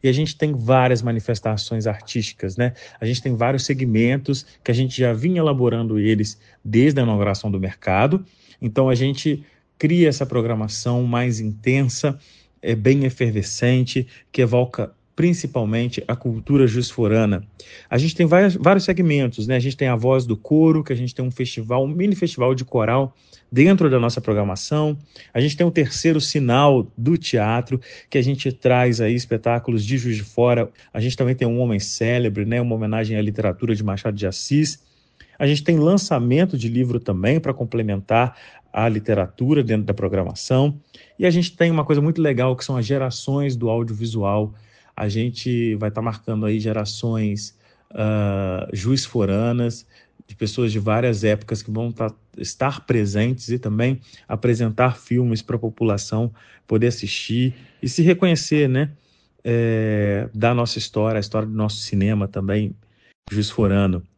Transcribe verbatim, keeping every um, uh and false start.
e a gente tem várias manifestações artísticas, né? A gente tem vários segmentos que a gente já vinha elaborando eles desde a inauguração do mercado, então a gente cria essa programação mais intensa, é bem efervescente, que evoca principalmente a cultura juiz-forana. A gente tem vários, vários segmentos, né? A gente tem a Voz do Coro, que a gente tem um festival, um mini festival de coral dentro da nossa programação. A gente tem o Terceiro Sinal do Teatro, que a gente traz aí espetáculos de Juiz de Fora. A gente também tem um Homem Célebre, né? Uma homenagem à literatura de Machado de Assis. A gente tem lançamento de livro também para complementar a literatura dentro da programação. E a gente tem uma coisa muito legal que são as gerações do audiovisual. A gente vai estar tá marcando aí gerações uh, juiz-foranas, de pessoas de várias épocas que vão tá, estar presentes e também apresentar filmes para a população poder assistir e se reconhecer, né? É, da nossa história, a história do nosso cinema também, juiz-forano.